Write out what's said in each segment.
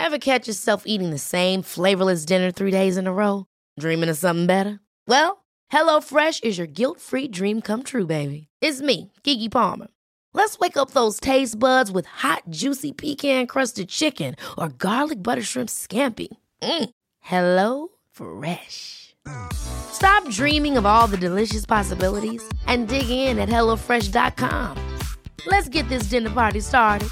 Ever catch yourself eating the same flavorless dinner 3 days in a row? Dreaming of something better? Well, HelloFresh is your guilt-free dream come true, baby. It's me, Keke Palmer. Let's wake up those taste buds with hot, juicy pecan-crusted chicken or garlic butter shrimp scampi. Hello Fresh. Stop dreaming of all the delicious possibilities and dig in at HelloFresh.com. Let's get this dinner party started.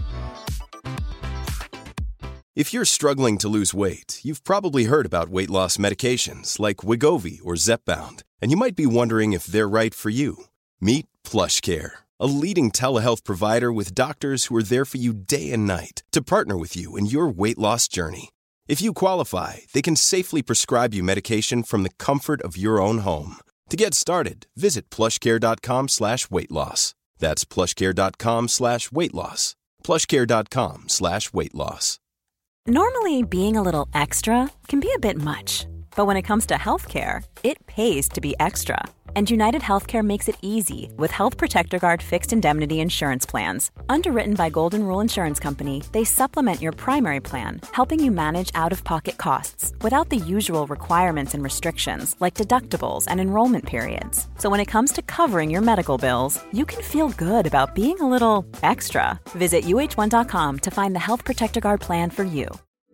If you're struggling to lose weight, you've probably heard about weight loss medications like Wegovy or Zepbound, and you might be wondering if they're right for you. Meet PlushCare, a leading telehealth provider with doctors who are there for you day and night to partner with you in your weight loss journey. If you qualify, they can safely prescribe you medication from the comfort of your own home. To get started, visit plushcare.com/weightloss. That's plushcare.com/weightloss. plushcare.com/weightloss. Normally, being a little extra can be a bit much, but when it comes to healthcare, it pays to be extra. And United Healthcare makes it easy with Health Protector Guard fixed indemnity insurance plans. Underwritten by Golden Rule Insurance Company, they supplement your primary plan, helping you manage out-of-pocket costs without the usual requirements and restrictions like deductibles and enrollment periods. So when it comes to covering your medical bills, you can feel good about being a little extra. Visit uh1.com to find the Health Protector Guard plan for you.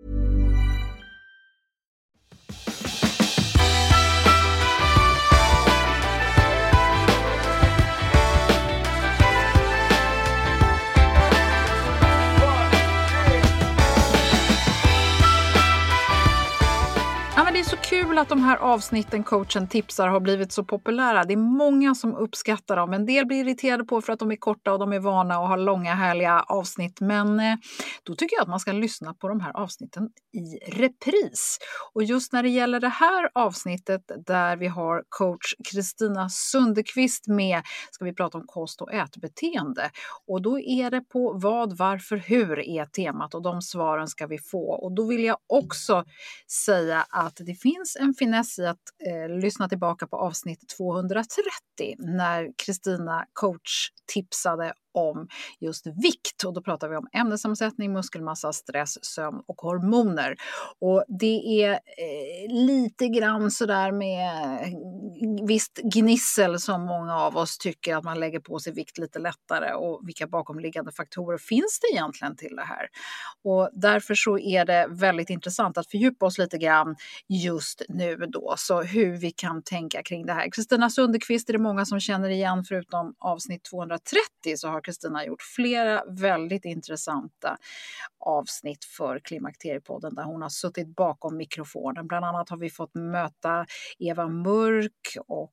Ja, men det är så kul att de här avsnitten Coachen tipsar har blivit så populära. Det är många som uppskattar dem. En del blir irriterade på för att de är korta och de är vana och har långa härliga avsnitt. Men då tycker jag att man ska lyssna på de här avsnitten i repris. Och just när det gäller det här avsnittet där vi har coach Kristina Sundekvist med ska vi prata om kost och ätbeteende. Och då är det på vad, varför, hur är temat och de svaren ska vi få. Och då vill jag också säga att det finns en finess i att lyssna tillbaka på avsnitt 230 när Kristina coach tipsade om just vikt och då pratar vi om ämnessammansättning, muskelmassa, stress, sömn och hormoner. Och det är lite grann sådär med visst gnissel som många av oss tycker att man lägger på sig vikt lite lättare och vilka bakomliggande faktorer finns det egentligen till det här. Och därför så är det väldigt intressant att fördjupa oss lite grann just nu då, så hur vi kan tänka kring det här. Kristina Sundekvist är det många som känner igen, förutom avsnitt 230 så har Kristina gjort flera väldigt intressanta avsnitt för Klimakteriepodden där hon har suttit bakom mikrofonen. Bland annat har vi fått möta Eva Mörk och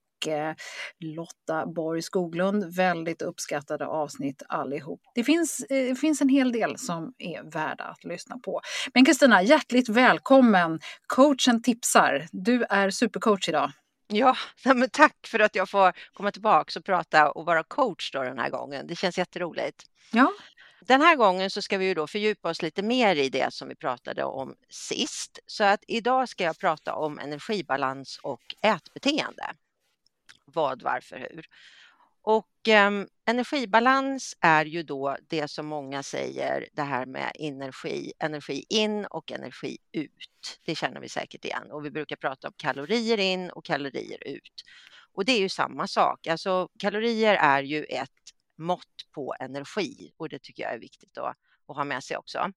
Lotta Borg Skoglund, väldigt uppskattade avsnitt allihop. Det finns en hel del som är värda att lyssna på. Men Kristina, hjärtligt välkommen. Coachen tipsar. Du är supercoach idag. Ja, men tack för att jag får komma tillbaka och prata och vara coach då den här gången. Det känns jätteroligt. Ja. Den här gången så ska vi ju då fördjupa oss lite mer i det som vi pratade om sist. Så att idag ska jag prata om energibalans och ätbeteende. Vad, varför, hur. Och energibalans är ju då det som många säger, det här med energi in och energi ut. Det känner vi säkert igen. Och vi brukar prata om kalorier in och kalorier ut. Och det är ju samma sak. Alltså kalorier är ju ett mått på energi och det tycker jag är viktigt att ha med sig också.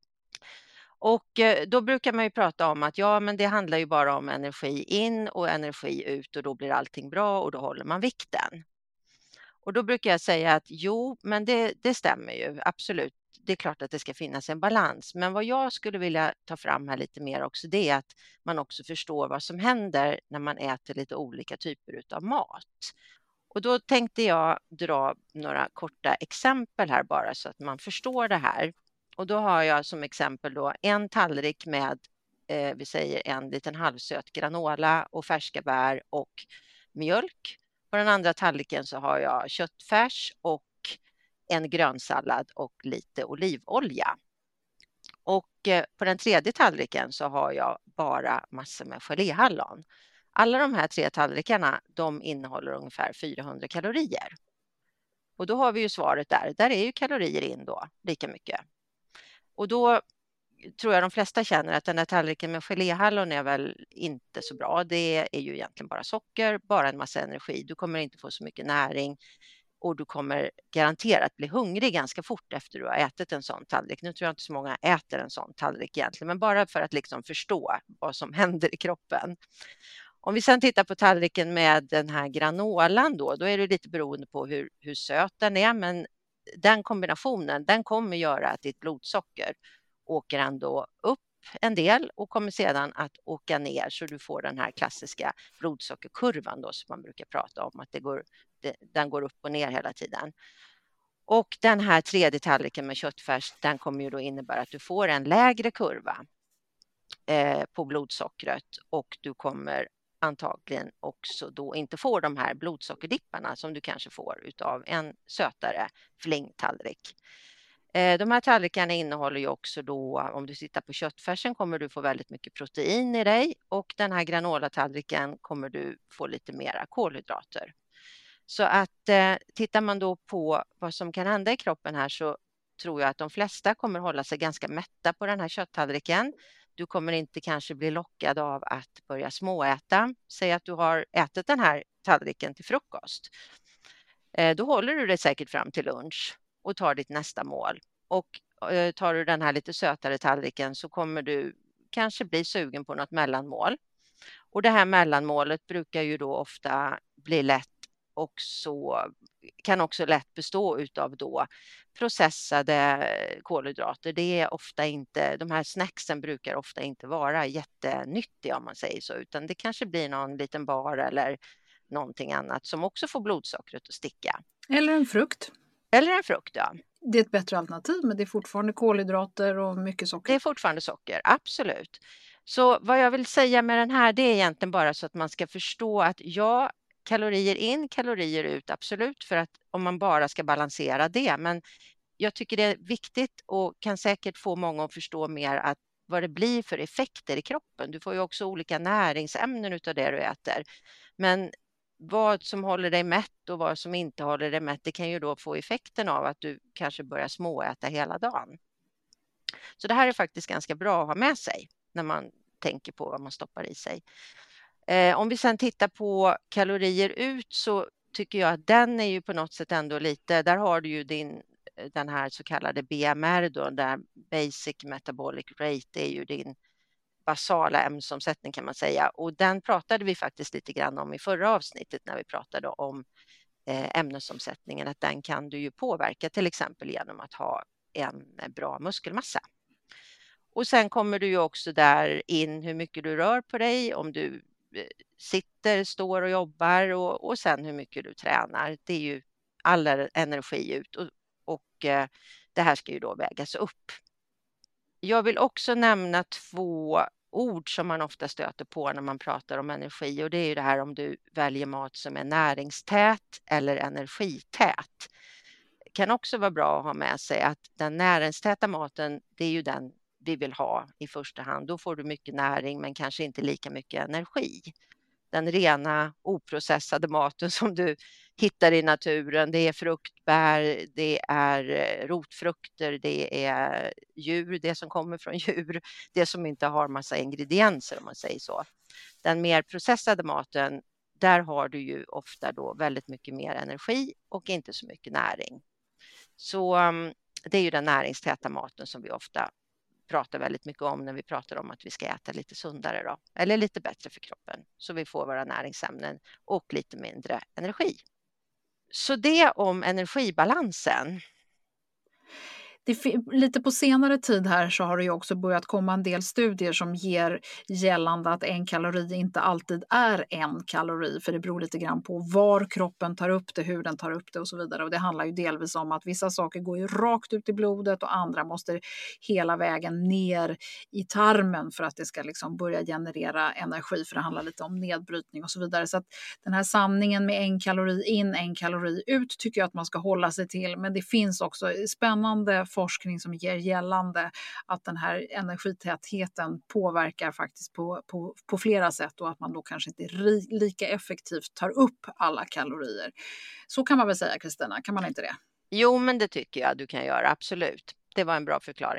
Och då brukar man ju prata om att ja, men det handlar ju bara om energi in och energi ut och då blir allting bra och då håller man vikten. Och då brukar jag säga att jo, men det stämmer ju, absolut. Det är klart att det ska finnas en balans. Men vad jag skulle vilja ta fram här lite mer också, det är att man också förstår vad som händer när man äter lite olika typer av mat. Och då tänkte jag dra några korta exempel här bara så att man förstår det här. Och då har jag som exempel då en tallrik med, vi säger en liten halvsöt granola och färska bär och mjölk. På den andra tallriken så har jag köttfärs och en grönsallad och lite olivolja. Och på den tredje tallriken så har jag bara massor med geléhallon. Alla de här 3 tallrikarna, de innehåller ungefär 400 kalorier. Och då har vi ju svaret där. Där är ju kalorier in då, lika mycket. Och då tror jag de flesta känner att den där tallriken med geléhallon är väl inte så bra. Det är ju egentligen bara socker, bara en massa energi. Du kommer inte få så mycket näring och du kommer garanterat bli hungrig ganska fort efter du har ätit en sån tallrik. Nu tror jag inte så många äter en sån tallrik egentligen, men bara för att liksom förstå vad som händer i kroppen. Om vi sedan tittar på tallriken med den här granolan då är det lite beroende på hur söt den är, men den kombinationen, den kommer göra att ditt blodsocker åker ändå upp en del och kommer sedan att åka ner, så du får den här klassiska blodsockerkurvan då, som man brukar prata om, att den går upp och ner hela tiden. Och den här tredje tallriken med köttfärs, den kommer ju då innebära att du får en lägre kurva på blodsockret, och du kommer antagligen också då inte få de här blodsockerdipparna som du kanske får utav en sötare flingtallrik. De här tallrikarna innehåller ju också då, om du tittar på köttfärsen kommer du få väldigt mycket protein i dig, och den här granolatallriken kommer du få lite mera kolhydrater. Så att tittar man då på vad som kan hända i kroppen här, så tror jag att de flesta kommer hålla sig ganska mätta på den här kötttallriken. Du kommer inte kanske bli lockad av att börja småäta. Säg att du har ätit den här tallriken till frukost. Då håller du dig säkert fram till lunch och tar ditt nästa mål. Och tar du den här lite sötare tallriken så kommer du kanske bli sugen på något mellanmål. Och det här mellanmålet brukar ju då ofta bli lätt, och så kan också lätt bestå utav då processade kolhydrater. Det är ofta inte, de här snacksen brukar ofta inte vara jättenyttiga om man säger så, utan det kanske blir någon liten bar eller någonting annat som också får blodsockret att sticka. Eller en frukt. Eller en frukt, ja. Det är ett bättre alternativ, men det är fortfarande kolhydrater och mycket socker. Det är fortfarande socker, absolut. Så vad jag vill säga med den här, det är egentligen bara så att man ska förstå att ja, kalorier in, kalorier ut, absolut, för att om man bara ska balansera det. Men jag tycker det är viktigt och kan säkert få många att förstå mer att vad det blir för effekter i kroppen. Du får ju också olika näringsämnen utav det du äter. Men vad som håller dig mätt och vad som inte håller dig mätt, det kan ju då få effekten av att du kanske börjar småäta hela dagen. Så det här är faktiskt ganska bra att ha med sig när man tänker på vad man stoppar i sig. Om vi sedan tittar på kalorier ut, så tycker jag att den är ju på något sätt ändå lite, där har du ju den här så kallade BMR då, där Basic Metabolic Rate är ju din basala ämnesomsättning kan man säga, och den pratade vi faktiskt lite grann om i förra avsnittet när vi pratade om ämnesomsättningen, att den kan du ju påverka till exempel genom att ha en bra muskelmassa. Och sen kommer du ju också där in hur mycket du rör på dig, om du sitter, står och jobbar, och sen hur mycket du tränar. Det är ju all energi ut, och det här ska ju då vägas upp. Jag vill också nämna 2 ord som man ofta stöter på när man pratar om energi, och det är ju det här om du väljer mat som är näringstät eller energität. Det kan också vara bra att ha med sig att den näringstäta maten, det är ju den vi vill ha i första hand. Då får du mycket näring men kanske inte lika mycket energi. Den rena oprocessade maten som du hittar i naturen, det är frukt, bär, det är rotfrukter, det är djur, det som kommer från djur, det som inte har massa ingredienser om man säger så. Den mer processade maten, där har du ju ofta då väldigt mycket mer energi och inte så mycket näring. Så det är ju den näringstäta maten som vi ofta pratar väldigt mycket om när vi pratar om att vi ska äta lite sundare då, eller lite bättre för kroppen, så vi får våra näringsämnen och lite mindre energi. Så det om energibalansen. Lite på senare tid här så har det ju också börjat komma en del studier som ger gällande att 1 kalori inte alltid är 1 kalori, för det beror lite grann på var kroppen tar upp det, hur den tar upp det och så vidare. Och det handlar ju delvis om att vissa saker går ju rakt ut i blodet och andra måste hela vägen ner i tarmen för att det ska liksom börja generera energi, för det handlar lite om nedbrytning och så vidare. Så att den här sanningen med 1 kalori in, 1 kalori ut tycker jag att man ska hålla sig till, men det finns också spännande forskning som ger gällande att den här energitätheten påverkar faktiskt på flera sätt, och att man då kanske inte lika effektivt tar upp alla kalorier. Så kan man väl säga, Kristina, kan man inte det? Jo, men det tycker jag du kan göra, absolut. Det var en bra förklaring.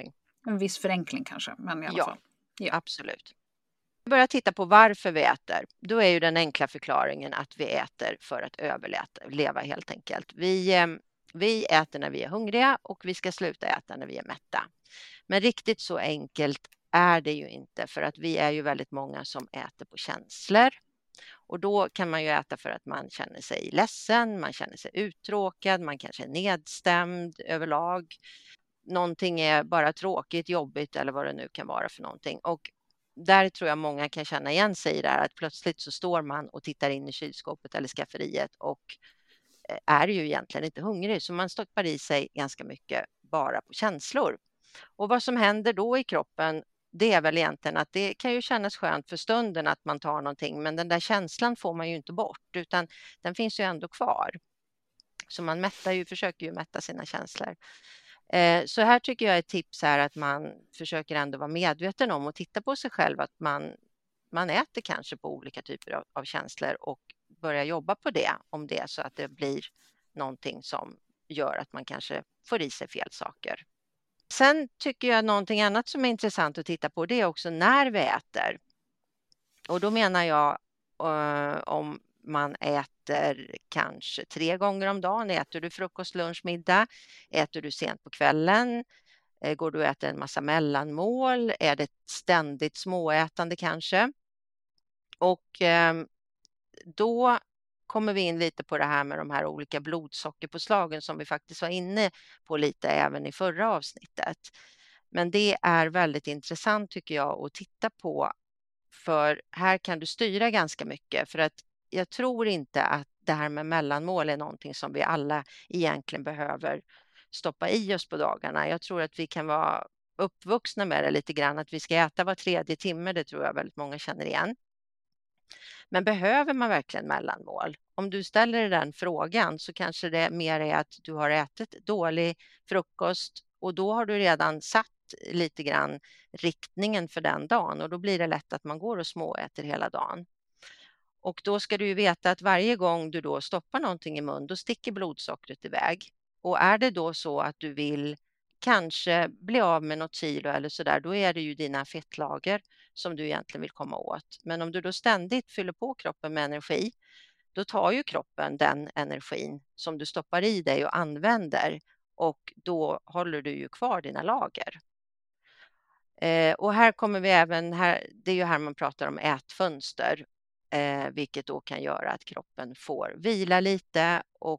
En viss förenkling kanske, men i alla fall. Ja, absolut. Vi börjar titta på varför vi äter. Då är ju den enkla förklaringen att vi äter för att överleva helt enkelt. Vi äter när vi är hungriga och vi ska sluta äta när vi är mätta. Men riktigt så enkelt är det ju inte, för att vi är ju väldigt många som äter på känslor. Och då kan man ju äta för att man känner sig ledsen, man känner sig uttråkad, man kanske är nedstämd överlag. Någonting är bara tråkigt, jobbigt eller vad det nu kan vara för någonting. Och där tror jag många kan känna igen sig i det här, att plötsligt så står man och tittar in i kylskåpet eller skafferiet och är ju egentligen inte hungrig. Så man stoppar i sig ganska mycket bara på känslor. Och vad som händer då i kroppen, det är väl egentligen att det kan ju kännas skönt för stunden att man tar någonting, men den där känslan får man ju inte bort, utan den finns ju ändå kvar. Så man försöker ju mätta sina känslor. Så här tycker jag ett tips är att man försöker ändå vara medveten om och titta på sig själv, att man äter kanske på olika typer av känslor och börja jobba på det, om det är så att det blir någonting som gör att man kanske får i sig fel saker. Sen tycker jag någonting annat som är intressant att titta på, det är också när vi äter. Och då menar jag om man äter kanske 3 gånger om dagen. Äter du frukost, lunch, middag? Äter du sent på kvällen? Går du och äter en massa mellanmål? Är det ständigt småätande kanske? Och då kommer vi in lite på det här med de här olika blodsockerpåslagen som vi faktiskt var inne på lite även i förra avsnittet. Men det är väldigt intressant tycker jag att titta på, för här kan du styra ganska mycket, för att jag tror inte att det här med mellanmål är någonting som vi alla egentligen behöver stoppa i oss på dagarna. Jag tror att vi kan vara uppvuxna med det lite grann, att vi ska äta var 3:e timme, det tror jag väldigt många känner igen. Men behöver man verkligen mellanmål? Om du ställer dig den frågan så kanske det mer är att du har ätit dålig frukost och då har du redan satt lite grann riktningen för den dagen, och då blir det lätt att man går och småäter hela dagen. Och då ska du ju veta att varje gång du då stoppar någonting i mun, då sticker blodsockret iväg. Och är det då så att du vill kanske bli av med något kilo eller sådär, då är det ju dina fettlager som du egentligen vill komma åt. Men om du då ständigt fyller på kroppen med energi, då tar ju kroppen den energin som du stoppar i dig och använder, och då håller du ju kvar dina lager. Och här kommer vi även, det är ju här man pratar om ätfönster, vilket då kan göra att kroppen får vila lite och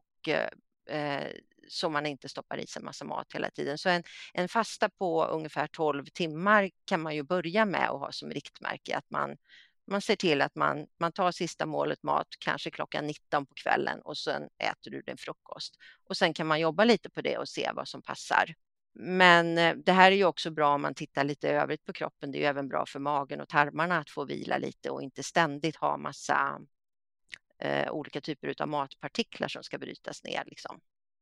så man inte stoppar i sig massa mat hela tiden. Så en fasta på ungefär 12 timmar kan man ju börja med och ha som riktmärke, att man ser till att man tar sista målet mat kanske klockan 19 på kvällen, och sen äter du din frukost. Och sen kan man jobba lite på det och se vad som passar. Men det här är ju också bra om man tittar lite övrigt på kroppen. Det är ju även bra för magen och tarmarna att få vila lite och inte ständigt ha massa olika typer av matpartiklar som ska brytas ner liksom.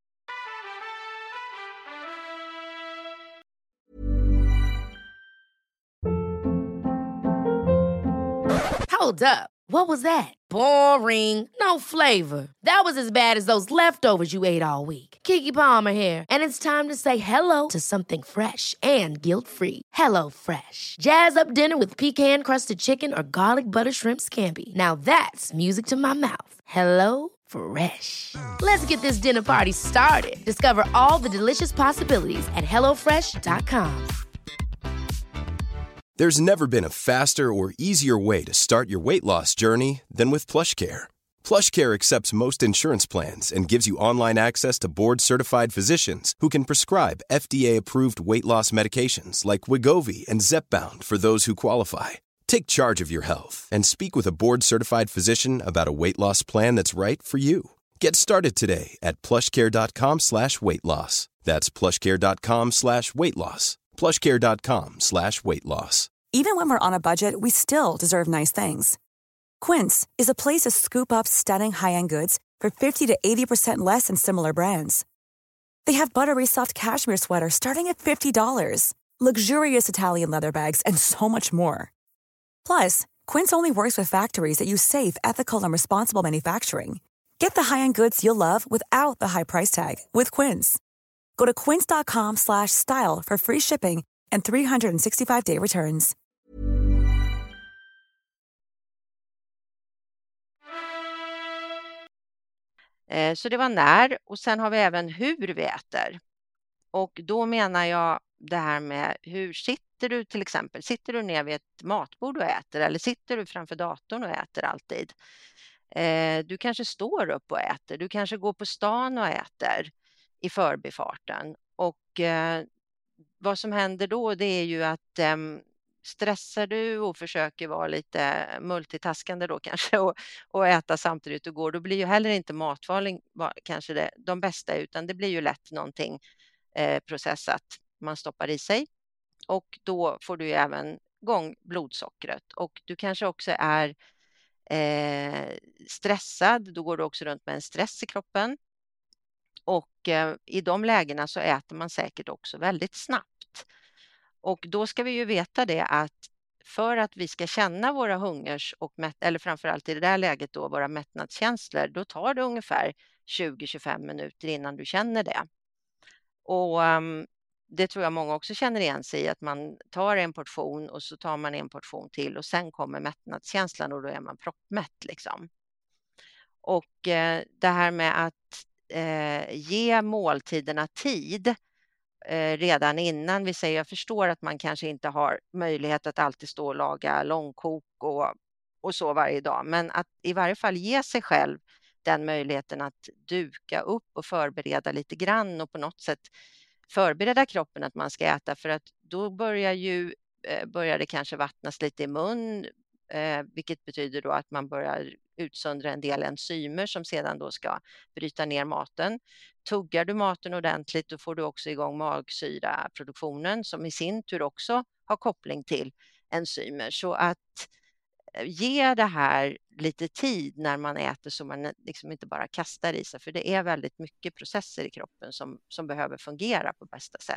Hold up. What was that? Boring. No flavor. That was as bad as those leftovers you ate all week. Keke Palmer here, and it's time to say hello to something fresh and guilt-free. Hello Fresh. Jazz up dinner with pecan-crusted chicken or garlic butter shrimp scampi. Now that's music to my mouth. Hello Fresh. Let's get this dinner party started. Discover all the delicious possibilities at hellofresh.com. There's never been a faster or easier way to start your weight loss journey than with PlushCare. PlushCare accepts most insurance plans and gives you online access to board-certified physicians who can prescribe FDA-approved weight loss medications like Wegovy and Zepbound for those who qualify. Take charge of your health and speak with a board-certified physician about a weight loss plan that's right for you. Get started today at plushcare.com/weightloss. That's plushcare.com/weightloss. plushcare.com/weightloss. Even when we're on a budget, we still deserve nice things. Quince is a place to scoop up stunning high-end goods for 50 to 80% less than similar brands. They have buttery soft cashmere sweaters starting at $50, luxurious Italian leather bags, and so much more. Plus, Quince only works with factories that use safe, ethical, and responsible manufacturing. Get the high-end goods you'll love without the high price tag with Quince. Go to quince.com/style for free shipping and 365-day returns. Så det var när, och sen har vi även hur vi äter. Och då menar jag det här med hur sitter du till exempel? Sitter du ner vid ett matbord och äter, eller sitter du framför datorn och äter alltid? Du kanske står upp och äter, du kanske går på stan och äter i förbifarten. Och vad som händer då, det är ju att stressar du och försöker vara lite multitaskande då kanske och äta samtidigt du går, då blir ju heller inte matvalen kanske de bästa, utan det blir ju lätt någonting processat man stoppar i sig, och då får du ju även igång blodsockret, och du kanske också är stressad, då går du också runt med en stress i kroppen, och i de lägena så äter man säkert också väldigt snabbt. Och då ska vi ju veta det att för att vi ska känna våra hungers och eller framförallt i det där läget då våra mättnadskänslor, då tar det ungefär 20-25 minuter innan du känner det. Och det tror jag många också känner igen sig i, att man tar en portion och så tar man en portion till och sen kommer mättnadskänslan och då är man proppmätt liksom. Och det här med att ge måltiderna tid redan innan vi säger, jag förstår att man kanske inte har möjlighet att alltid stå och laga långkok och så varje dag, men att i varje fall ge sig själv den möjligheten att duka upp och förbereda lite grann och på något sätt förbereda kroppen att man ska äta, för att då börjar det kanske vattnas lite i mun, vilket betyder då att man börjar utsöndra en del enzymer som sedan då ska bryta ner maten. Tuggar du maten ordentligt, då får du också igång magsyraproduktionen som i sin tur också har koppling till enzymer. Så att ge det här lite tid när man äter, så man liksom inte bara kastar i sig, för det är väldigt mycket processer i kroppen som behöver fungera på bästa sätt.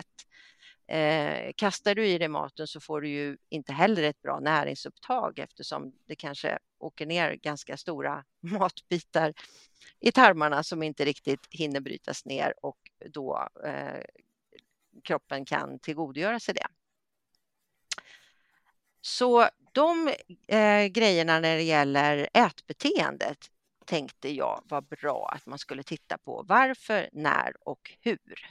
Kastar du i dig maten så får du ju inte heller ett bra näringsupptag, eftersom det kanske åker ner ganska stora matbitar i tarmarna som inte riktigt hinner brytas ner, och då kroppen kan tillgodogöra sig det. Så de grejerna när det gäller ätbeteendet tänkte jag var bra att man skulle titta på. Varför, när och hur.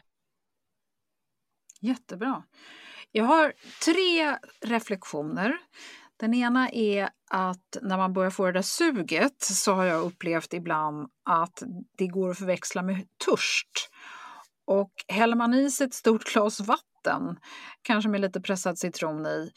Jättebra. Jag har 3 reflektioner. Den ena är att när man börjar få det där suget så har jag upplevt ibland att det går att förväxla med törst. Och häller man i sig ett stort glas vatten, kanske med lite pressad citron i,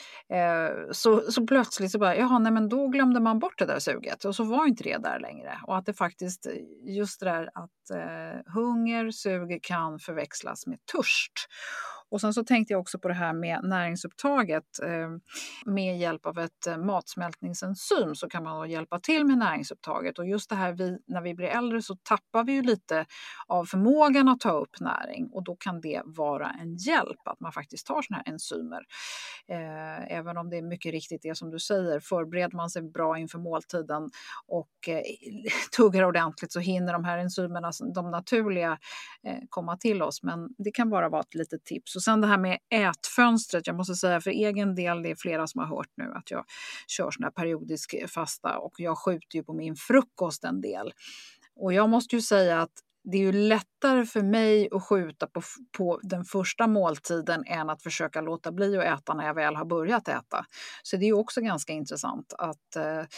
så plötsligt så bara, jaha, nej men då glömde man bort det där suget och så var inte det där längre. Och att det faktiskt, just det där att hunger, sug kan förväxlas med törst. Och sen så tänkte jag också på det här med näringsupptaget. Med hjälp av ett matsmältningsenzym så kan man hjälpa till med näringsupptaget. Och just det här, när vi blir äldre så tappar vi ju lite av förmågan att ta upp näring. Och då kan det vara en hjälp att man faktiskt tar såna här enzymer. Även om det är mycket riktigt det som du säger, förbereder man sig bra inför måltiden och tuggar ordentligt så hinner de här enzymerna, de naturliga, komma till oss. Men det kan bara vara ett litet tips. Och sen det här med ätfönstret, jag måste säga för egen del, det är flera som har hört nu att jag kör sån här periodisk fasta och jag skjuter ju på min frukost en del. Och jag måste ju säga att det är ju lättare för mig att skjuta på den första måltiden än att försöka låta bli att äta när jag väl har börjat äta. Så det är ju också ganska intressant att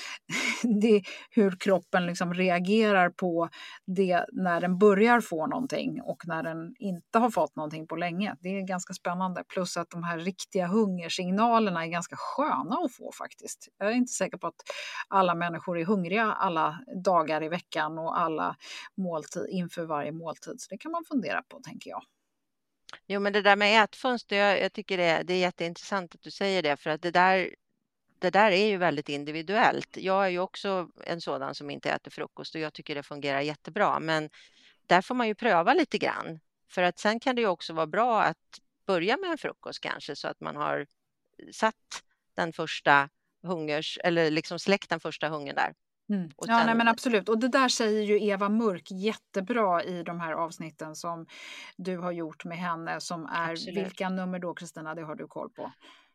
hur kroppen liksom reagerar på det när den börjar få någonting och när den inte har fått någonting på länge. Det är ganska spännande. Plus att de här riktiga hungersignalerna är ganska sköna att få faktiskt. Jag är inte säker på att alla människor är hungriga alla dagar i veckan och alla måltid inför varje måltid. Så det kan man fundera på, tänker jag. Jo, men det där med ätfönster, jag tycker det är jätteintressant att du säger det, för att det där är ju väldigt individuellt. Jag är ju också en sådan som inte äter frukost och jag tycker det fungerar jättebra, men där får man ju pröva lite grann, för att sen kan det ju också vara bra att börja med en frukost kanske, så att man har satt den första eller liksom släckt den första hungern där. Och sen... nej, men absolut. Och det där säger ju Eva Mörk jättebra i de här avsnitten som du har gjort med henne, som är absolut. Vilka nummer då, Kristina? Det har du koll på.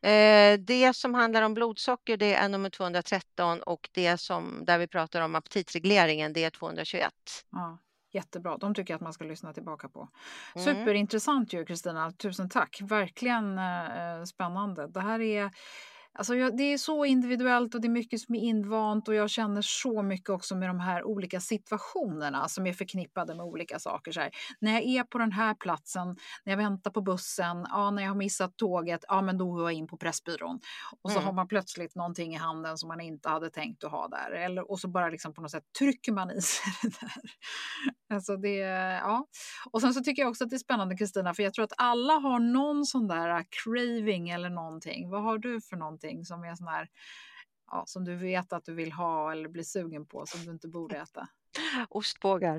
Det som handlar om blodsocker, det är nummer 213, och det som där vi pratar om aptitregleringen, det är 221. Ja. Jättebra, de tycker jag att man ska lyssna tillbaka på. Superintressant ju, Kristina. Tusen tack. Verkligen spännande. Det här är... alltså det är så individuellt och det är mycket som är invant, och jag känner så mycket också med de här olika situationerna som är förknippade med olika saker. Så här, när jag är på den här platsen, när jag väntar på bussen, när jag har missat tåget, men då går jag in på Pressbyrån. Och så har man plötsligt någonting i handen som man inte hade tänkt att ha där. Och så bara liksom på något sätt trycker man i sig det där. Alltså det, ja. Och sen så tycker jag också att det är spännande, Kristina, för jag tror att alla har någon sån där craving eller någonting. Vad har du för någonting som är sån här, som du vet att du vill ha eller blir sugen på, som du inte borde äta? Ostbågar.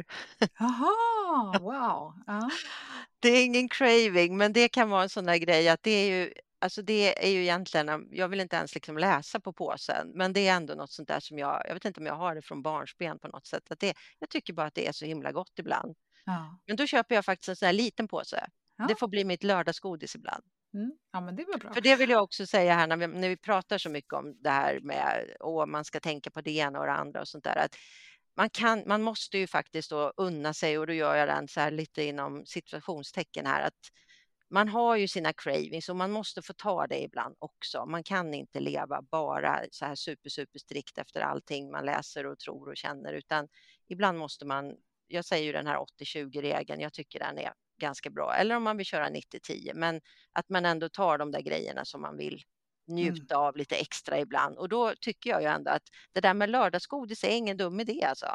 Jaha, wow. Det är ingen craving, men det kan vara en sån där grej att det är ju egentligen, jag vill inte ens liksom läsa på påsen, men det är ändå något sånt där som jag vet inte om jag har det från barnsben på något sätt, att jag tycker bara att det är så himla gott ibland. Ja. Men då köper jag faktiskt en sån här liten påse. Ja. Det får bli mitt lördagsgodis ibland. Ja, men det var bra. För det vill jag också säga här när vi pratar så mycket om det här med man ska tänka på det ena och det andra och sånt där, att man måste ju faktiskt då unna sig, och då gör jag den så här lite inom situationstecken här, att man har ju sina cravings och man måste få ta det ibland också. Man kan inte leva bara så här super strikt efter allting man läser och tror och känner, utan ibland måste man, jag säger ju den här 80-20-regeln, jag tycker den är ganska bra. Eller om man vill köra 90-10, men att man ändå tar de där grejerna som man vill njuta av lite extra ibland. Och då tycker jag ju ändå att det där med lördagsgodis är ingen dum idé alltså.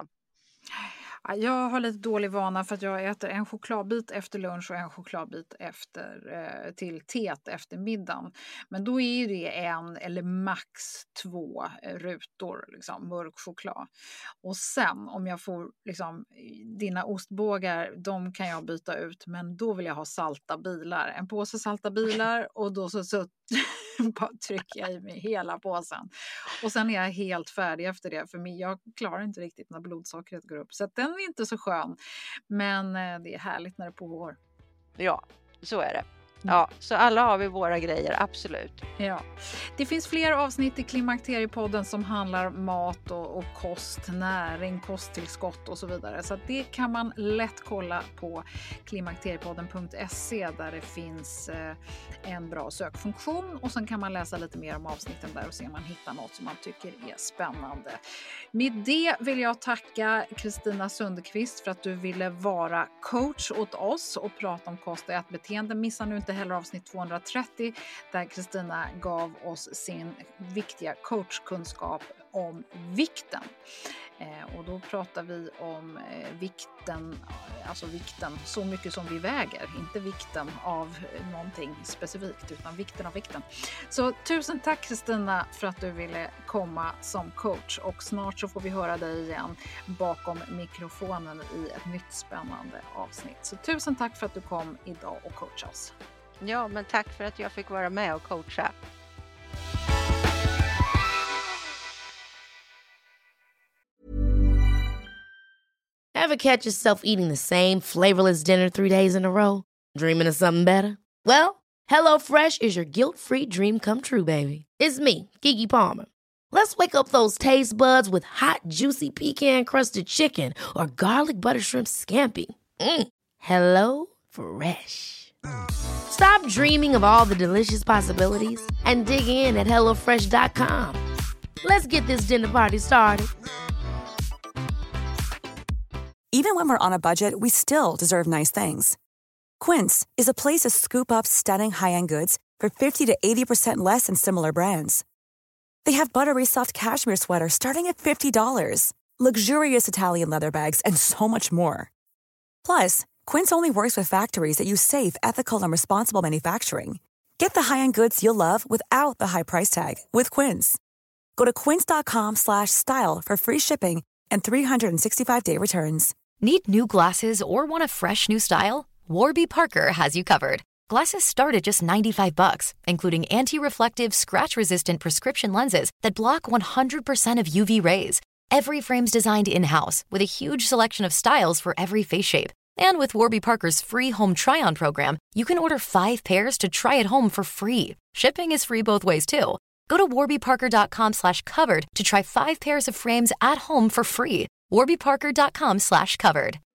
Jag har lite dålig vana för att jag äter en chokladbit efter lunch och en chokladbit till teet efter middagen. Men då är det 1 eller max 2 rutor liksom, mörk choklad. Och sen om jag får liksom, dina ostbågar, de kan jag byta ut. Men då vill jag ha salta bilar. En påse salta bilar, och då så bara trycker jag i mig hela påsen. Och sen är jag helt färdig efter det. För jag klarar inte riktigt när blodsockret går upp. Så att den är inte så skön. Men det är härligt när det pågår. Ja, så är det. Ja, så alla har vi våra grejer, absolut. Ja. Det finns fler avsnitt i Klimakteriepodden som handlar om mat och kost, näring, kosttillskott och så vidare. Så att det kan man lätt kolla på klimakteriepodden.se, där det finns en bra sökfunktion. Och sen kan man läsa lite mer om avsnitten där och se om man hittar något som man tycker är spännande. Med det vill jag tacka Kristina Sundqvist för att du ville vara coach åt oss och prata om kost och ätbeteende. Missa nu inte heller avsnitt 230 där Kristina gav oss sin viktiga coachkunskap om vikten. Och då pratar vi om vikten, alltså vikten så mycket som vi väger, inte vikten av någonting specifikt utan vikten av vikten. Så tusen tack Kristina för att du ville komma som coach, och snart så får vi höra dig igen bakom mikrofonen i ett nytt spännande avsnitt. Så tusen tack för att du kom idag och coachade oss. Ja, men tack för att jag fick vara med och coacha. Ever catch yourself eating the same flavorless dinner 3 days in a row? Dreaming of something better? Well, HelloFresh is your guilt-free dream come true, baby. It's me, Keke Palmer. Let's wake up those taste buds with hot, juicy pecan-crusted chicken or garlic butter shrimp scampi. Hello Fresh. Stop dreaming of all the delicious possibilities and dig in at HelloFresh.com. Let's get this dinner party started. Even when we're on a budget, we still deserve nice things. Quince is a place to scoop up stunning high-end goods for 50 to 80% less than similar brands. They have buttery soft cashmere sweaters starting at $50, luxurious Italian leather bags, and so much more. Plus, Quince only works with factories that use safe, ethical, and responsible manufacturing. Get the high-end goods you'll love without the high price tag with Quince. Go to quince.com/style for free shipping and 365-day returns. Need new glasses or want a fresh new style? Warby Parker has you covered. Glasses start at just $95, including anti-reflective, scratch-resistant prescription lenses that block 100% of UV rays. Every frame's designed in-house with a huge selection of styles for every face shape. And with Warby Parker's free home try-on program, you can order 5 pairs to try at home for free. Shipping is free both ways, too. Go to warbyparker.com/covered to try 5 pairs of frames at home for free. warbyparker.com/covered.